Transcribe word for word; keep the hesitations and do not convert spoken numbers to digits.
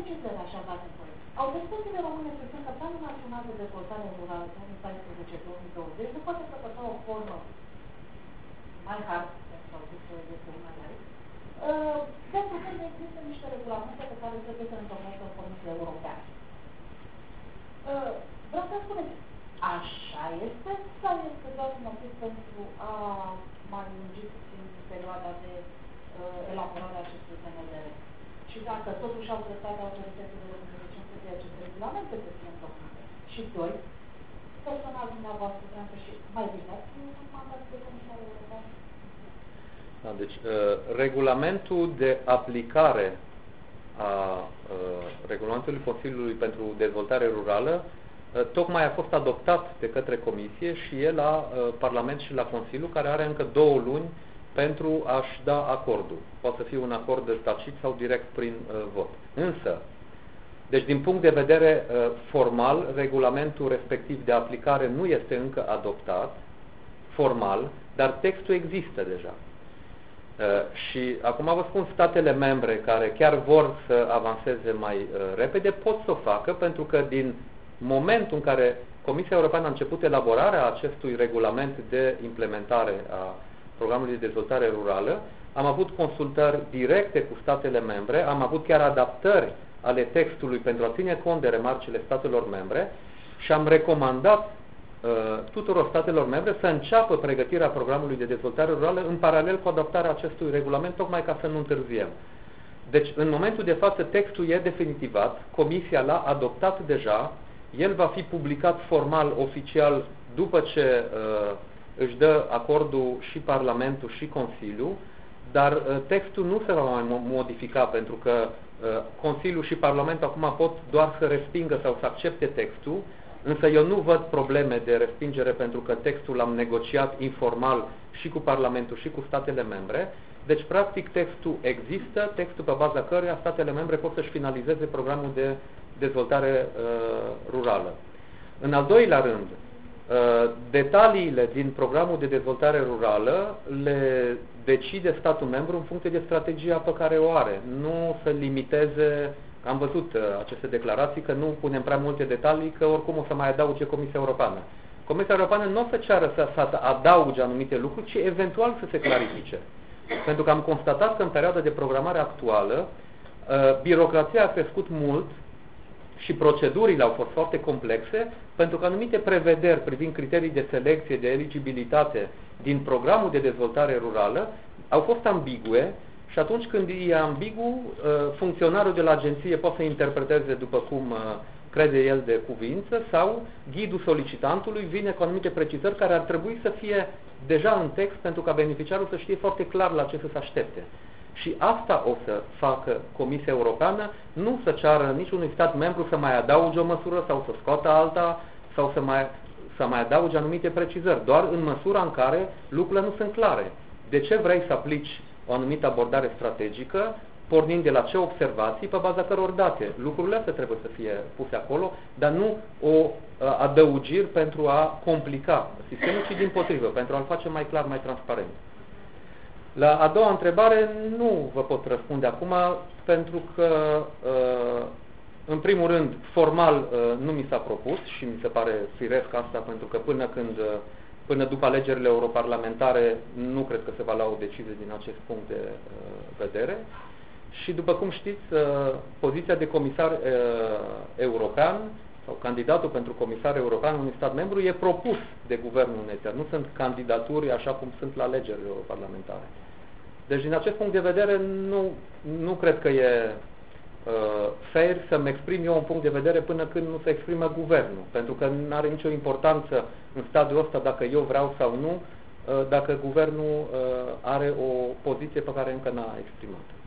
precizări aș avea nevoie. Autoritățile române susțin că Planul Național de Dezvoltare Rurală două mii paisprezece două mii douăzeci nu poate căpăta o formă mai hard, sau zis este una mai uh, pentru că există niște regulamente pe care trebuie să le întocmească Comisia Europeană. Uh, vreau să spuneți, așa este sau este doar un motiv pentru a mai lungi puțin perioada de uh, elaborare a acestui P N D R? Și dacă totuși au dreptate autoritățile române, ce trebuie aceste regulamente să fie întocmate? Și doi, personal dumneavoastră, vreau să și mai bine, un mandat de Comisia Europeană? Da, deci, uh, regulamentul de aplicare a uh, regulamentului Consiliului pentru Dezvoltare Rurală uh, tocmai a fost adoptat de către Comisie și e la uh, Parlament și la Consiliu, care are încă două luni pentru a-și da acordul. Poate să fie un acord de tacit sau direct prin uh, vot. Însă, deci din punct de vedere uh, formal, regulamentul respectiv de aplicare nu este încă adoptat, formal, dar textul există deja. Uh, și acum vă spun, statele membre care chiar vor să avanseze mai uh, repede pot să o facă, pentru că din momentul în care Comisia Europeană a început elaborarea acestui regulament de implementare a Programului de Dezvoltare Rurală, am avut consultări directe cu statele membre, am avut chiar adaptări ale textului pentru a ține cont de remarcile statelor membre și am recomandat uh, tuturor statelor membre să înceapă pregătirea Programului de Dezvoltare Rurală în paralel cu adaptarea acestui regulament, tocmai ca să nu întârziem. Deci, în momentul de față, textul e definitivat, Comisia l-a adoptat deja, el va fi publicat formal, oficial, după ce uh, își dă acordul și Parlamentul și Consiliul, dar uh, textul nu se va mai modifica, pentru că uh, Consiliul și Parlamentul acum pot doar să respingă sau să accepte textul, însă eu nu văd probleme de respingere, pentru că textul l-am negociat informal și cu Parlamentul și cu statele membre. Deci, practic, textul există, textul pe baza căruia statele membre pot să-și finalizeze programul de dezvoltare uh, rurală. În al doilea rând, uh, detaliile din programul de dezvoltare rurală le decide statul membru în funcție de strategia pe care o are. Nu să limiteze, am văzut uh, aceste declarații, că nu punem prea multe detalii, că oricum o să mai adauge Comisia Europeană. Comisia Europeană nu o să ceară să, să adauge anumite lucruri, ci eventual să se clarifice. Pentru că am constatat că în perioada de programare actuală, uh, birocrația a crescut mult și procedurile au fost foarte complexe, pentru că anumite prevederi privind criterii de selecție, de eligibilitate din programul de dezvoltare rurală au fost ambigue și atunci când e ambigu, funcționarul de la agenție poate să interpreteze după cum crede el de cuvință, sau ghidul solicitantului vine cu anumite precizări care ar trebui să fie deja în text, pentru ca beneficiarul să știe foarte clar la ce să se aștepte. Și asta o să facă Comisia Europeană, nu să ceară niciunui stat membru să mai adauge o măsură sau să scoată alta sau să mai, să mai adauge anumite precizări, doar în măsura în care lucrurile nu sunt clare. De ce vrei să aplici o anumită abordare strategică, pornind de la ce observații, pe baza căror date? Lucrurile astea trebuie să fie puse acolo, dar nu o adăugiri pentru a complica sistemul, ci dimpotrivă, pentru a-l face mai clar, mai transparent. La a doua întrebare nu vă pot răspunde acum, pentru că, în primul rând, formal nu mi s-a propus și mi se pare firesc asta, pentru că până când, până după alegerile europarlamentare, nu cred că se va lua o decizie din acest punct de vedere. Și, după cum știți, poziția de comisar european sau candidatul pentru comisar european în unui stat membru e propus de guvernul unei, nu sunt candidaturi așa cum sunt la alegerile europarlamentare. Deci, din acest punct de vedere, nu, nu cred că e uh, fair să-mi exprim eu un punct de vedere până când nu se exprimă guvernul, pentru că nu are nicio importanță în stadiul ăsta dacă eu vreau sau nu, uh, dacă guvernul uh, are o poziție pe care încă n-a exprimat.